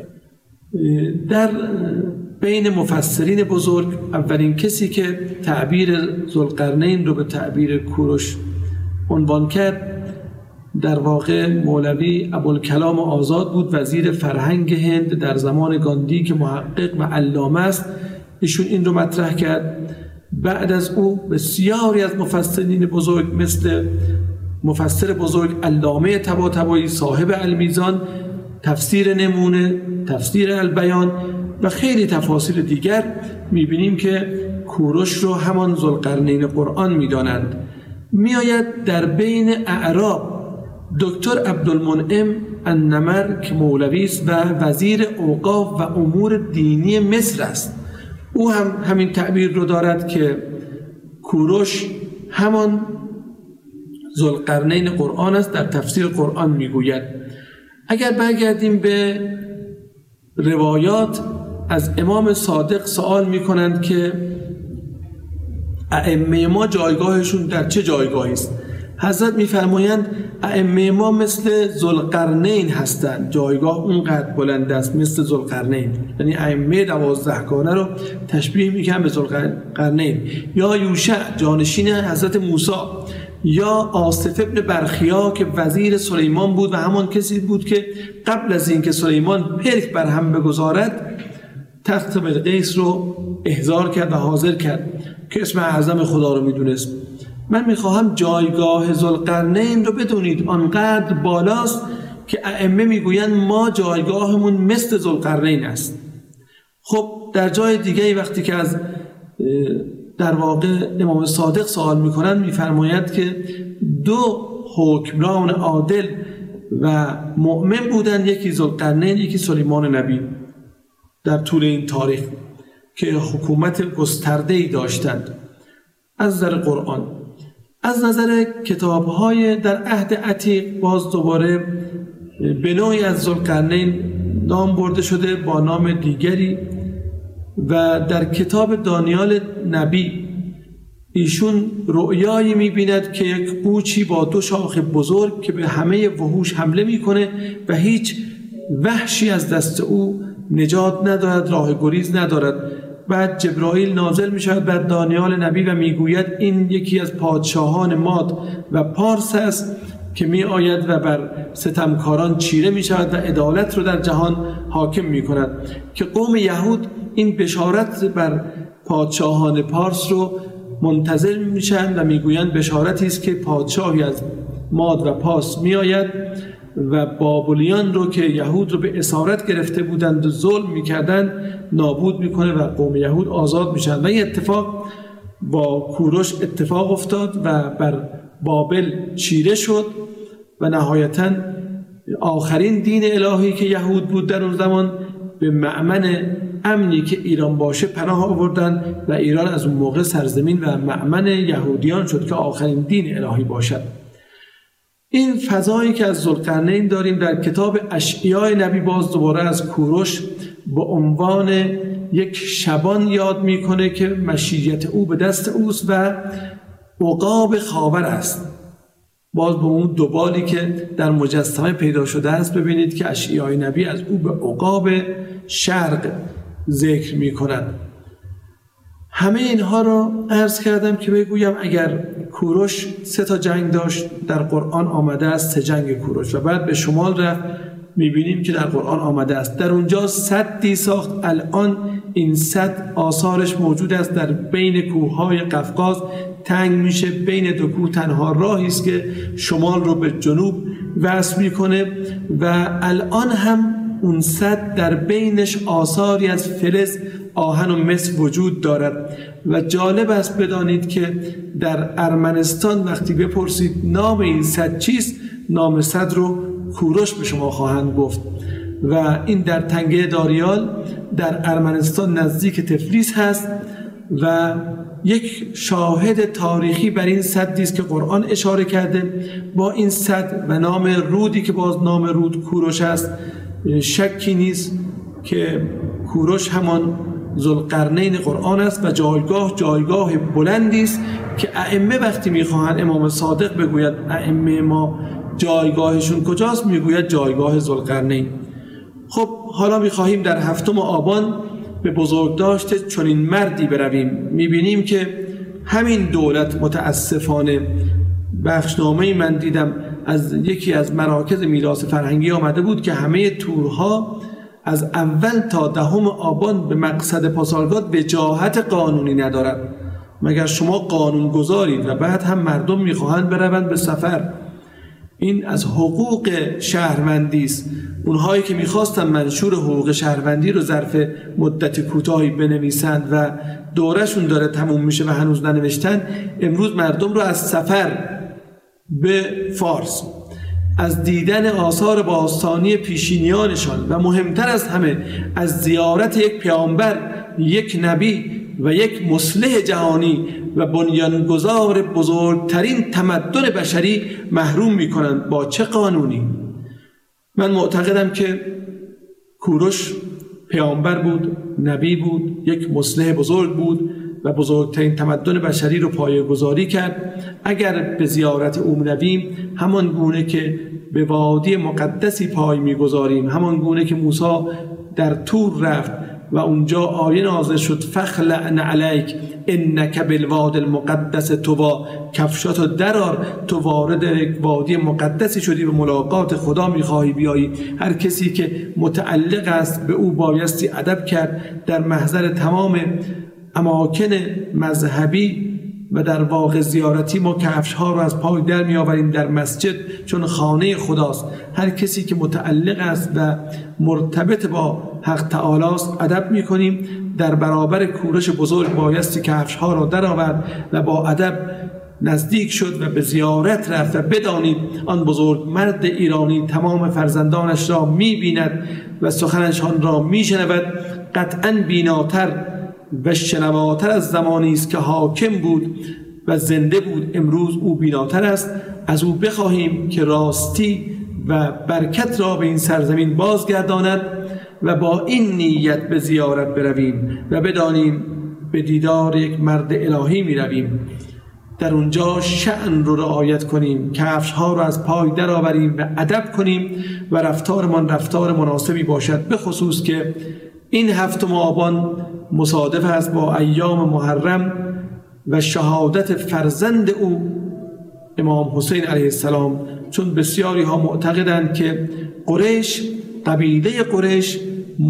در بین مفسرین بزرگ اولین کسی که تعبیر ذوالقرنین رو به تعبیر کوروش عنوان کرد در واقع مولوی ابوالکلام آزاد بود، وزیر فرهنگ هند در زمان گاندی که محقق و علامه است. ایشون این رو مطرح کرد. بعد از او بسیاری از مفسرین بزرگ مثل مفسر بزرگ علامه طباطبایی صاحب المیزان، تفسیر نمونه، تفسیر البیان و خیلی تفاسیر دیگر میبینیم که کوروش رو همان ذوالقرنین قرآن میدانند. میآید در بین اعراب دکتر عبدالمنعم النمر که مولوی است و وزیر اوقاف و امور دینی مصر است، او هم همین تعبیر رو دارد که کوروش همان ذوالقرنین قرآن است، در تفسیر قرآن میگوید. اگر برگردیم به روایات، از امام صادق سوال میکنند که ائمه ما جایگاهشون در چه جایگاهی است؟ حضرت میفرمایند ائمه ما مثل ذوالقرنین هستند، جایگاه اونقدر بلند است مثل ذوالقرنین، یعنی ائمه دوازدهگانه رو تشبیه میکنن به ذوالقرنین، یا یوشع جانشین حضرت موسی، یا آصف ابن برخیا که وزیر سلیمان بود و همان کسی بود که قبل از اینکه سلیمان پلک بر هم بگذارد تخت بلقیس رو احضار کرد و حاضر کرد که اسم اعظم خدا رو میدونست. من میخواهم جایگاه ذوالقرنین رو بدونید، آنقدر بالاست که ائمه میگویند ما جایگاهمون مثل ذوالقرنین است. خب در جای دیگه وقتی که از در واقع امام صادق سوال میکنند میفرماید که دو حکمران عادل و مؤمن بودند، یکی ذوالقرنین یکی سلیمان نبی در طول این تاریخ که حکومت گسترده‌ای داشتند. از نظر قرآن، از نظر کتاب‌های در عهد عتیق باز دوباره به نوعی از ذوالقرنین نام برده شده با نام دیگری و در کتاب دانیال نبی ایشون رؤیایی می‌بیند که یک قوچی با دو شاخ بزرگ که به همه وحوش حمله می‌کنه و هیچ وحشی از دست او نجات ندارد، راه گریز ندارد. بعد جبرائیل نازل می شود بر دانیال نبی و می گوید این یکی از پادشاهان ماد و پارس است که می آید و بر ستمکاران چیره می شود و عدالت رو در جهان حاکم می کند، که قوم یهود این بشارت بر پادشاهان پارس رو منتظر می شوند و می گویند بشارتی است که پادشاهی از ماد و پارس می آید و بابلیان رو که یهود رو به اسارت گرفته بودند و ظلم میکردند نابود میکنه و قوم یهود آزاد میشن. و این اتفاق با کوروش اتفاق افتاد و بر بابل چیره شد و نهایتاً آخرین دین الهی که یهود بود در اون زمان به مأمن امنی که ایران باشه پناه آوردن و ایران از اون موقع سرزمین و مأمن یهودیان شد که آخرین دین الهی باشد. این فضایی که از ذوالقرنین داریم در کتاب اشعیای نبی باز دوباره از کوروش به عنوان یک شبان یاد میکنه که مشیت او به دست اوست و عقاب خاور است. باز به اون دوبالی که در مجسمه پیدا شده است ببینید که اشعیای نبی از او به عقاب شرق ذکر می کند. همه اینها را عرض کردم که بگویم اگر کوروش سه تا جنگ داشت در قرآن آمده است، سه جنگ کوروش، و بعد به شمال رفت میبینیم که در قرآن آمده است در اونجا سدی ساخت. الان این سد آثارش موجود است در بین کوههای قفقاز، تنگ میشه، بین دو کوه تنها راهی است که شمال رو به جنوب وصل میکنه و الان هم اون سد در بینش آثاری از فلز، آهن و مس وجود دارد. و جالب است بدانید که در ارمنستان وقتی بپرسید نام این سد چیست، نام سد رو کوروش به شما خواهند گفت و این در تنگه داریال در ارمنستان نزدیک تفلیس هست و یک شاهد تاریخی بر این سدی است که قرآن اشاره کرده. با این سد و نام رودی که باز نام رود کوروش است، شکی نیست که کوروش همان ذوالقرنین قرآن است و جایگاه جایگاه بلندی است که ائمه وقتی میخواهند امام صادق بگوید ائمه ما جایگاهشون کجاست، میگوید جایگاه ذوالقرنین. خب حالا میخواهیم در هفتم آبان به بزرگداشت چنین مردی برویم. میبینیم که همین دولت متاسفانه، بخشنامه‌ای من دیدم از یکی از مراکز میراث فرهنگی آمده بود که همه تورها از اول تا دهم آبان به مقصد پاسارگاد وجاهت قانونی ندارد، مگر شما قانون گذارید و بعد هم مردم میخواهند بروند به سفر. این از حقوق شهروندی است. اونهایی که میخواستن منشور حقوق شهروندی رو ظرف مدت کوتاهی بنویسند و دورشون داره تموم میشه و هنوز ننوشتن، امروز مردم رو از سفر به فارس، از دیدن آثار باستانی پیشینیانشان و مهمتر از همه از زیارت یک پیامبر، یک نبی و یک مصلح جهانی و بنیانگذار بزرگترین تمدن بشری محروم میکنند. با چه قانونی؟ من معتقدم که کوروش پیامبر بود، نبی بود، یک مصلح بزرگ بود و بزرگترین تمدن بشری رو پایه‌گذاری کرد. اگر به زیارت او رویم، همان گونه که به وادی مقدسی پای میگذاریم، همان گونه که موسی در طور رفت و اونجا آیه نازل شد فخلع علیک انک بالواد المقدس طوی، کفشاتو درار، تو وارد وادی مقدسی شدی و ملاقات خدا میخواهی بیایی. هر کسی که متعلق است به او بایستی ادب کرد. در محضر تمام اماکن مذهبی و در واقع زیارتی ما کفش ها رو از پای در می آوریم در مسجد، چون خانه خداست. هر کسی که متعلق است و مرتبط با حق تعالی است ادب می کنیم. در برابر کوروش بزرگ بایستی کفش ها رو در آورد و با ادب نزدیک شد و به زیارت رفت و بدانید آن بزرگ مرد ایرانی تمام فرزندانش را می بیند و سخنشان را می شنود. قطعاً بیناتر و شنواتر از زمانی است که حاکم بود و زنده بود. امروز او بیناتر است. از او بخواهیم که راستی و برکت را به این سرزمین بازگرداند و با این نیت به زیارت برویم و بدانیم به دیدار یک مرد الهی می رویم. در اونجا شأن رو رعایت کنیم، کفش ها رو از پای در آوریم و ادب کنیم و رفتارمان رفتار مناسبی باشد، به خصوص که این هفتم آبان مصادف است با ایام محرم و شهادت فرزند او امام حسین علیه السلام، چون بسیاری ها معتقدند که قریش، قبیله قریش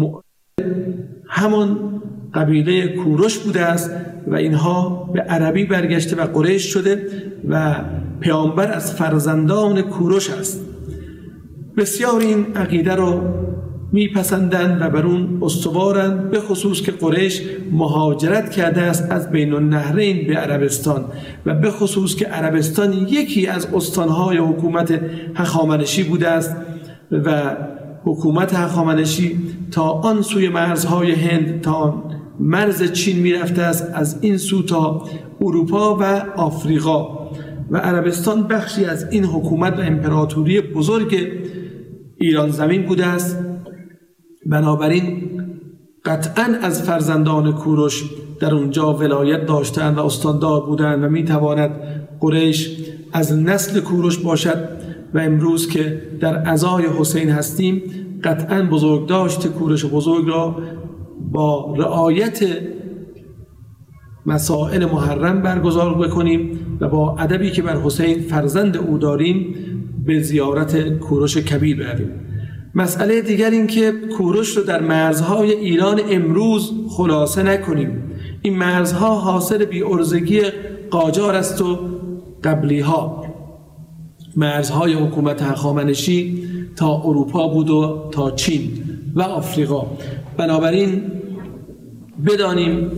همان قبیله کوروش بوده است و اینها به عربی برگشته و قریش شده و پیامبر از فرزندان کوروش است. بسیار این عقیده رو میپسندند و بر اون استوارند، به خصوص که قریش مهاجرت کرده است از بین النهرین به عربستان و به خصوص که عربستان یکی از استانهای حکومت هخامنشی بوده است و حکومت هخامنشی تا آن سوی مرزهای هند تا مرز چین میرفته است، از این سو تا اروپا و آفریقا، و عربستان بخشی از این حکومت و امپراتوری بزرگ ایران زمین بوده است. بنابراین قطعاً از فرزندان کوروش در اونجا ولایت داشتند و استاندار بودند و میتواند قریش از نسل کوروش باشد و امروز که در عزای حسین هستیم قطعاً بزرگداشت کوروش بزرگ را با رعایت مسائل محرم برگزار بکنیم و با ادبی که بر حسین فرزند او داریم به زیارت کوروش کبیر برویم. مسئله دیگر این که کوروش رو در مرزهای ایران امروز خلاصه نکنیم. این مرزها حاصل بی‌عرضگی قاجار است و قبلی ها. مرزهای حکومت هخامنشی تا اروپا بود و تا چین و آفریقا. بنابراین بدانیم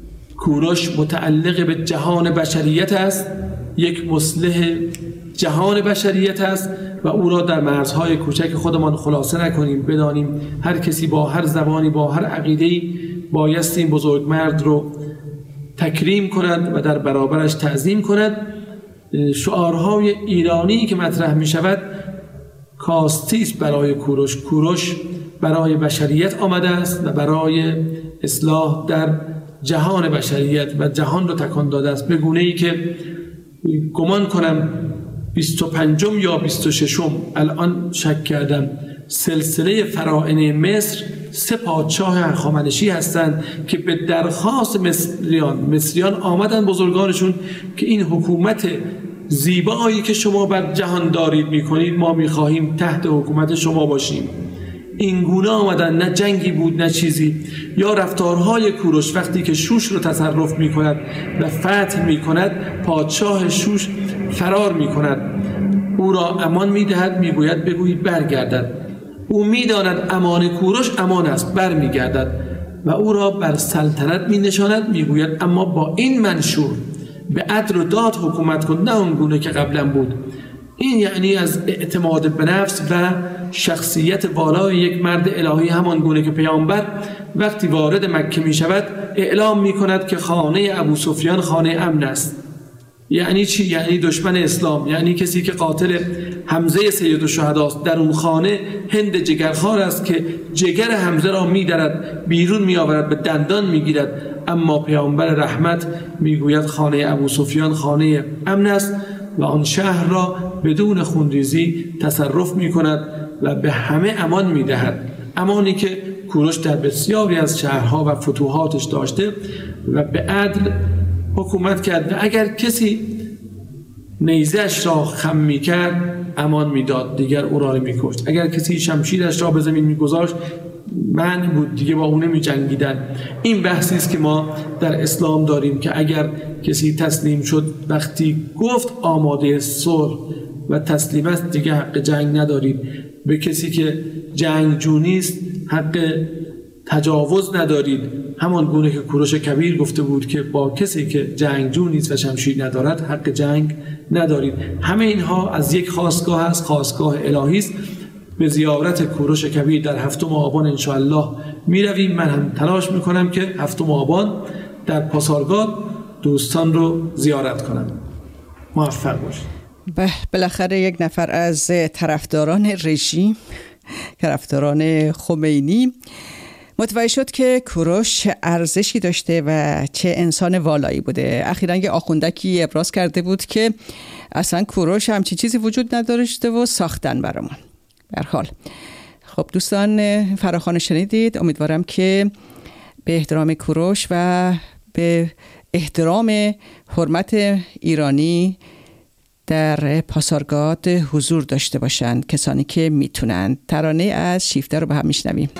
کوروش متعلق به جهان بشریت است، یک مصلح جهان بشریت است و او را در مرزهای کوچک خودمان خلاصه نکنیم. بدانیم هر کسی با هر زبانی، با هر عقیده‌ای بایست این بزرگمرد رو تکریم کند و در برابرش تعظیم کند. شعارهای ایرانی که مطرح می شود کاستی است برای کوروش. کوروش برای بشریت آمده است و برای اصلاح در جهان بشریت و جهان رو تکان داده است، به گونه ای که گمان کنم بیست و پنجم یا بیست و ششم الان شک کردم سلسله فراعنه مصر سه پادشاه هخامنشی هستند که به درخواست مصریان مصریان آمدن بزرگانشون که این حکومت زیبایی که شما بر جهان دارید میکنید ما میخواهیم تحت حکومت شما باشیم. این گونه آمدن، نه جنگی بود نه چیزی. یا رفتارهای کوروش وقتی که شوش رو تصرف می کند و فتح می کند، پادشاه شوش فرار می کند، او را امان می دهد، می گوید بگویید برگردد. او می داند امان کوروش امان است، بر می گردد و او را بر سلطنت می نشاند، می گوید اما با این منشور به عدل و داد حکومت کن، نه اون گونه که قبلا بود. این یعنی از اعتماد به نفس و شخصیت بالای یک مرد الهی، همان گونه که پیامبر وقتی وارد مکه می شود اعلام می کند که خانه ابو سفیان خانه امن است. یعنی چی؟ یعنی دشمن اسلام، یعنی کسی که قاتل حمزه سید الشهدا است. در اون خانه هند جگرخوار است که جگر حمزه را می درد، بیرون می آورد، به دندان می گیرد. اما پیامبر رحمت می گوید خانه ابو سفیان خانه امن است و آن شهر را بدون خونریزی تصرف می کند و به همه امان می دهد. امانی که کوروش در بسیاری از شهرها و فتوحاتش داشته و به عدل حکومت کرد و اگر کسی نیزش را خم می کرد امان می داد، دیگر او را می کشت. اگر کسی شمشیرش را به زمین می گذاشت معنی بود، دیگه با اونه می جنگیدن. این بحثی است که ما در اسلام داریم که اگر کسی تسلیم شد وقتی گفت آماده صلح و تسلیم است دیگه حق جنگ ندارید. به کسی که جنگجو نیست حق تجاوز ندارید، همان گونه که کوروش کبیر گفته بود که با کسی که جنگجو نیست و شمشیر ندارد حق جنگ ندارید. همه اینها از یک خاستگاه است، خاستگاه الهی است. به زیارت کوروش کبیر در هفتم آبان انشاءالله می رویم. من هم تلاش می کنم که هفتم آبان در پاسارگاد دوستان رو زیارت کنم. موفق باشید.
بالاخره یک نفر از طرفداران رژیم، طرفداران خمینی متوجه شد که کوروش چه ارزشی داشته و چه انسان والایی بوده. اخیراً یه آخوندکی ابراز کرده بود که اصلا کوروش همچین چیزی وجود نداشته و ساختن برامون. در حال خب دوستان فراخوان شنیدید. امیدوارم که به احترام کوروش و به احترام حرمت ایرانی در پاسارگاد حضور داشته باشند کسانی که میتونند. ترانه از شیفته رو به هم میشنویم.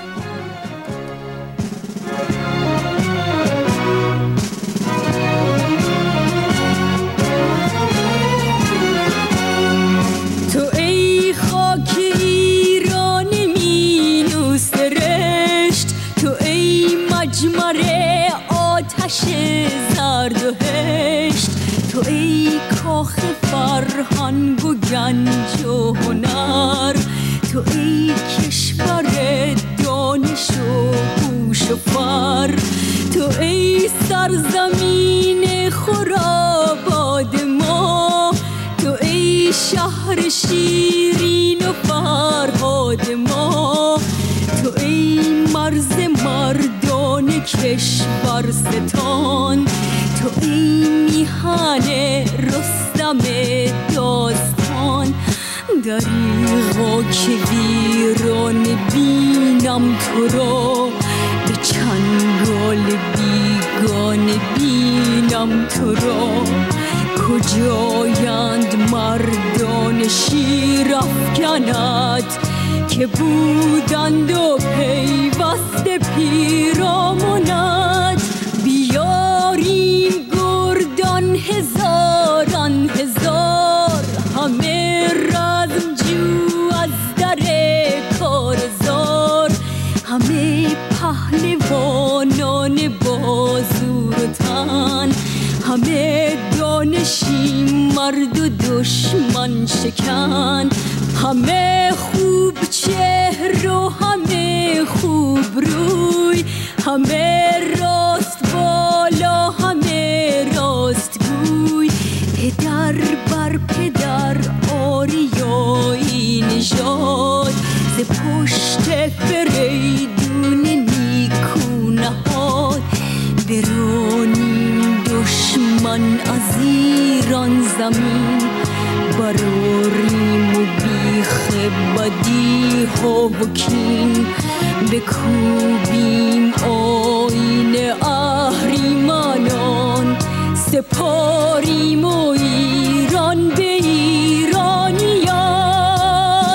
مجمره آتش زرد و هشت، تو ای کاخ فرهنگ و گنج و هنر، تو ای کشور دانش و هوش و فر، تو ای سرزمین خرابات ما، تو ای شهر شیرین و فرهاد ما، تو ای مرز مردان کشور ستان، تو ای میهن رستم همه داستان. دریغا که ویران بینم تو را، به چنگال بیگان بینم تو را. کجایند مردان شیر افکنت که بودند و پیوسته پیرامونت. بیاریم گردان هزاران هزار، همه رزم جو از در کارزار. همه پهلوانان بازور و تن، همه دانشی مرد و دشمن شکن. همه خوب چهر و همه خوب روی، همه راست بالا همه راست گوی. پدر بر پدر آریایی نژاد، ز پشت فریدون نیکو نهاد. برانیم دشمن از ایران زمین، براریم و بیخ بدی ها و کین. بکوبیم آیین اهریمنان، سپاریم و ایران به ایرانیان.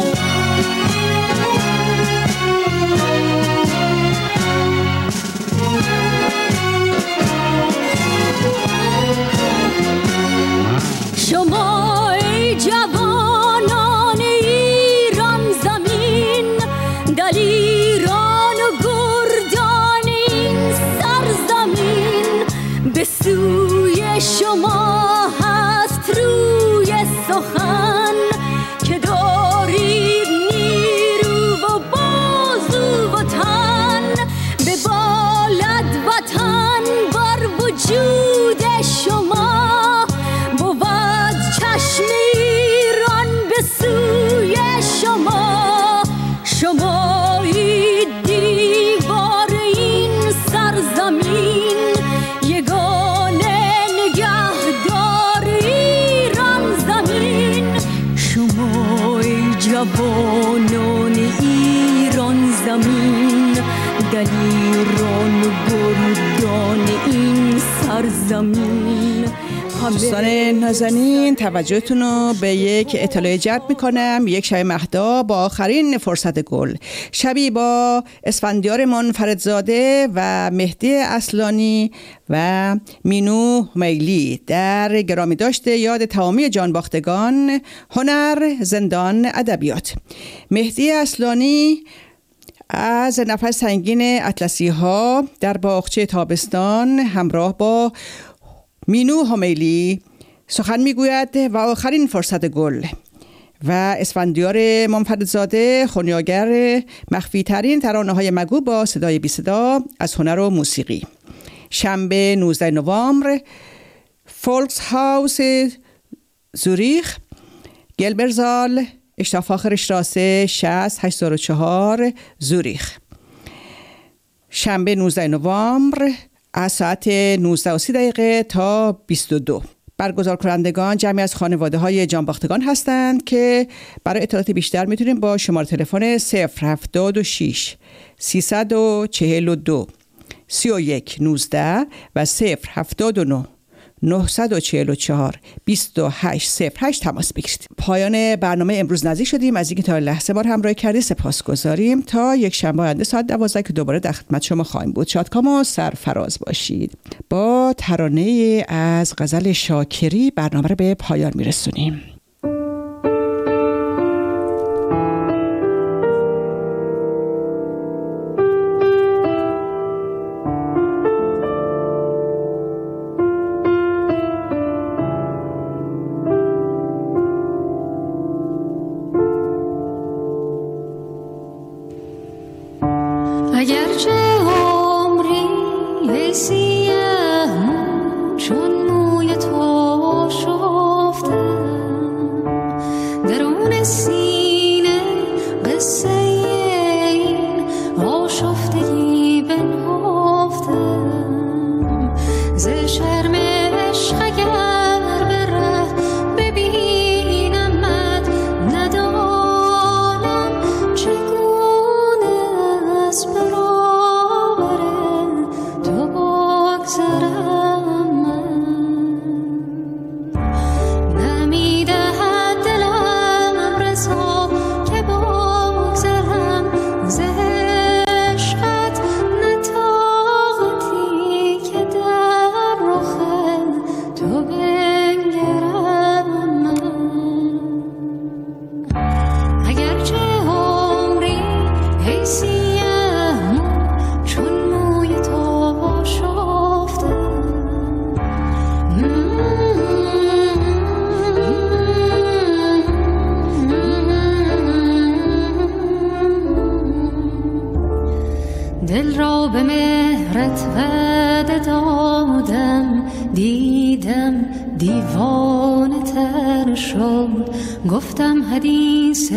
شما ای جوانان ایران زمین، دلیران و گردان این سرزمین. به سوی شما هست روی سخن، که دارید نیرو و بازو و تن. ببالد وطن بر وجود شما، بود چشم ایران به سوی شما. شمایید دیوار این سرزمین، یگانه نگهدار ایران زمین. شما ای جوانان ایران زمین، دلیران و گردان این سرزمین.
دوستان نازنین، توجهتون رو به یک اطلاع جلب میکنم. یک شب مهدا با آخرین فرصت گل، شبی با اسفندیار منفردزاده و مهدی اصلانی و مینو همیلی در گرامی داشته یاد تمامی جانباختگان هنر زندان ادبیات. مهدی اصلانی از نفس سنگین اطلسی ها در باغچه تابستان همراه با مینو همیلی سخن میگوید و آخرین فرصت گل. و اسفندیار منفردزاده خونیاگر مخفی ترین ترانه های مگو با صدای بی صدا از هنر و موسیقی. شنبه نوزده نوامبر، فولکس هاوس زوریخ، گلبرزال اشتافاخر شتراسه شصت هشتاد و چهار زوریخ. شنبه نوزده نوامبر از ساعت نوزده و سی دقیقه تا بیست و دو. برگزار کنندگان جمعی از خانواده های جانباختگان هستند که برای اطلاعات بیشتر میتونیم با شماره تلفن صفر هفتاد و شش سیصد و چهل و دو سی و یک نوزده و صفر هفتاد و نه نهصد و چهل و چهار بیست و هشت صفر هشت تماس بگیرید. پایان برنامه امروز نزدیک شدیم. از اینکه تا لحظه ما همراهی کردید سپاسگزاریم. تا یک شنبه آینده ساعت دوازده که دوباره در خدمت شما خواهیم بود. شادکام و سرفراز باشید. با ترانه از غزل شاکری برنامه رو به پایان میرسونیم.
اگرچه عمری سیه چون موی تو شفتم، وعده دادم، دیدم دیوانه تر شد. گفتم حدیث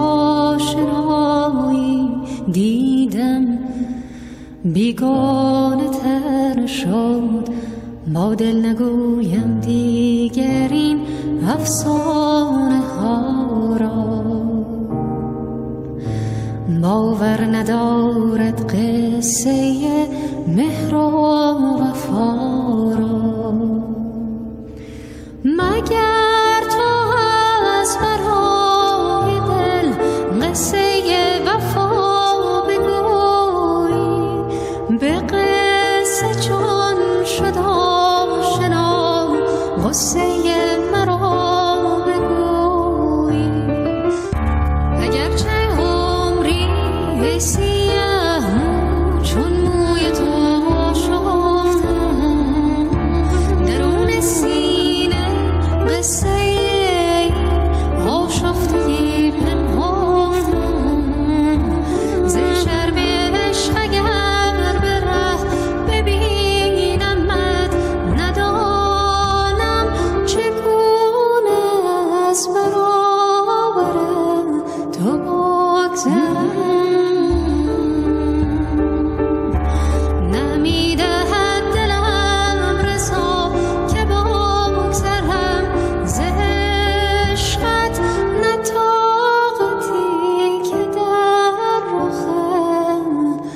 آشنایی، دیدم بیگانه تر شد. با دل نگویم دیگر این افسانه ها را، باور ندارد قصه مهر و وفا را. مگر تو از برای دل قصه وفا بگویی، به قصه چون شد آشنا قصه مرا بگویی. اگرچه عمری سیاه مو چون موی تو آشفتم، درون سینه قصه آشفته پنهانم. ز شرم عشق اگر به ره ببینمت، ندانم چگونه از